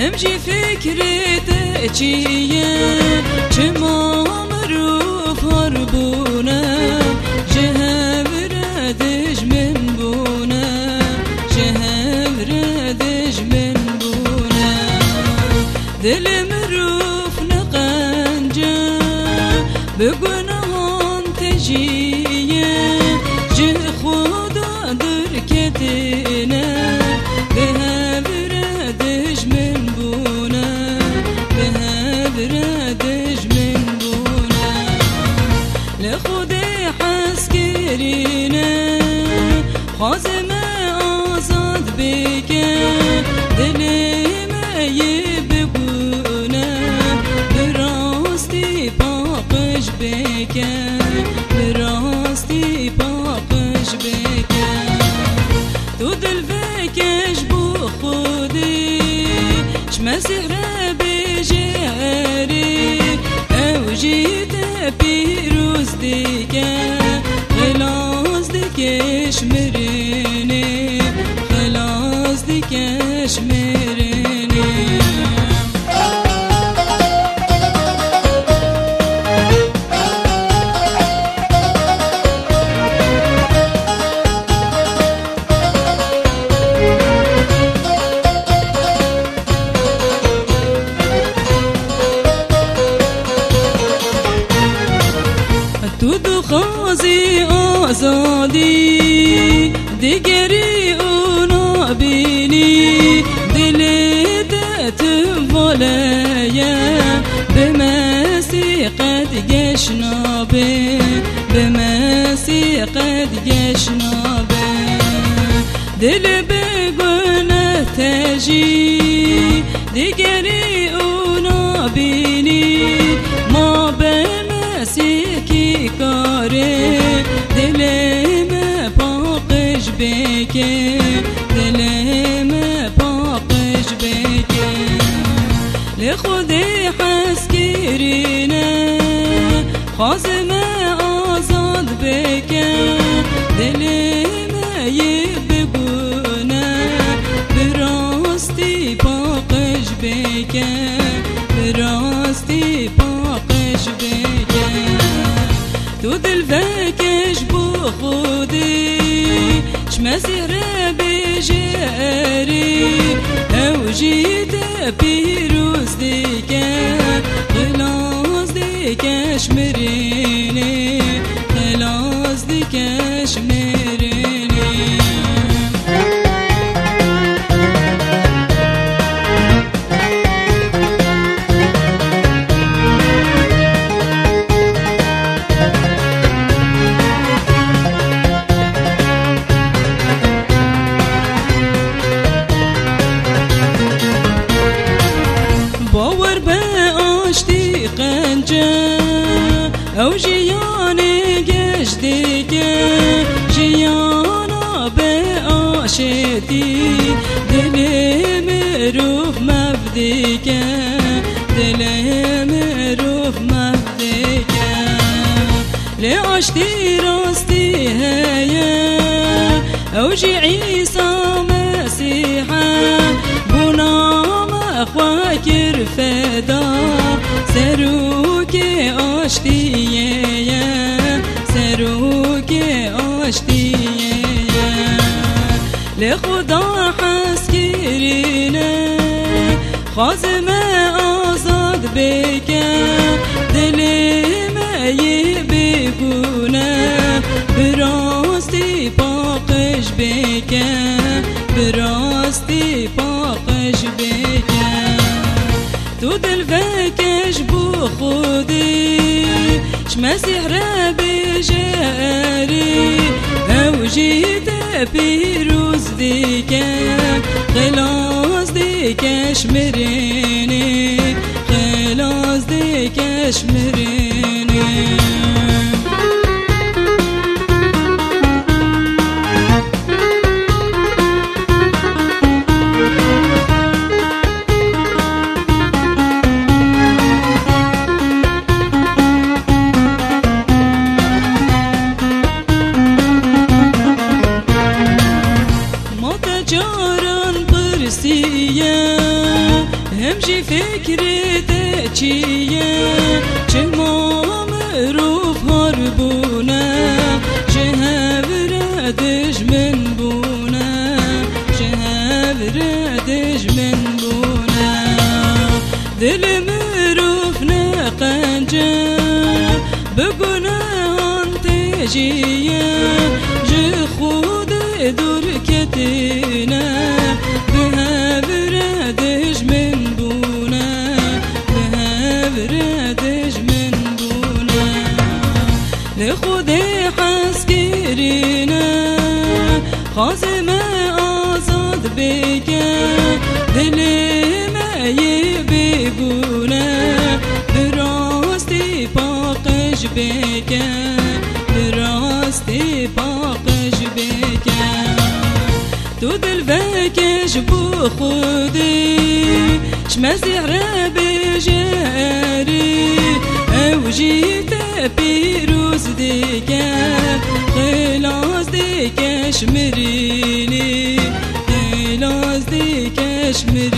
همجی فکرت چیه چما مروف هربونه جهور دجمن بونه جهور دجمن بونه دل مروف نقنجه بگناهان تجیه جه خدا درکتینه خازم آزاد بکه دلم بگونه براستی پاقش بکه براستی پاقش بکه تو دل بکش بو خودی شما سهره بجهری او جیت پیروز دیگه خلاص دیگش مرینی خلاص دیگش مرینی تو دو خازی آزادی دیگری اونا بینی دلت والیه به مسیقت گشنابه به مسیقت گشنابه دل بگونه تجی دیگری اونا بینی ما به مسیقی کاره دلم پاقش بکه دلم پاقش بکه لخود حس کرینه خازم آزاد بکه دلم بگونه براستی پاقش بکه براستی پاقش بکه تو دل فکش بو خودی شما سهره بجهری او جیت پیروز دیگه خلاص دیگش مرینی خلاص دیگش مرینی باور به آشتی قنجه او جیانی گشتی که جیانا به آشتی دل مروف مفدی که دل مروف مفدی که لی آشتی راستی هیه او جی عیسا مسیحه بنام خواکر فدا سروک آشتیه سروک آشتیه لخدا حس کرینه خازم آزاد بکه دلم بگونه براستی پاقش بکه براستی پاقش بکه تو دل فکش بو خودی شما سهره بجهری او جیت پیروز دیگه خلاص دیگش مرینی خلاص دیگش مرینی همجي فكرته چیه چه ما مروف هربونه جهب ردش من بونه جهب ردش من بونه دل مروف نقنجه بگونه تجیه جه خود دور کتینه به بردش من بونه به بردش من بونه لخود حس گرینه خازم آزاد بگه دل مایی بگونه براستی پاقش بگه براستی پاقش بگه تو دل بکش بو خودی شمزهره بجاری او جیت پیروز دیگه خلاص دیگه شمرینی خلاص دیگه شمرینی